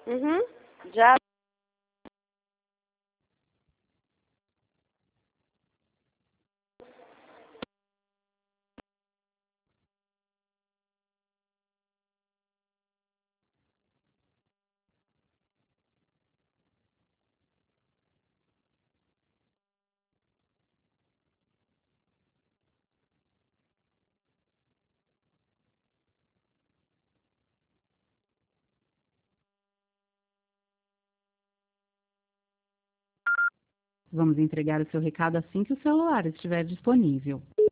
Uhum. Já. Vamos entregar o seu recado assim que o celular estiver disponível.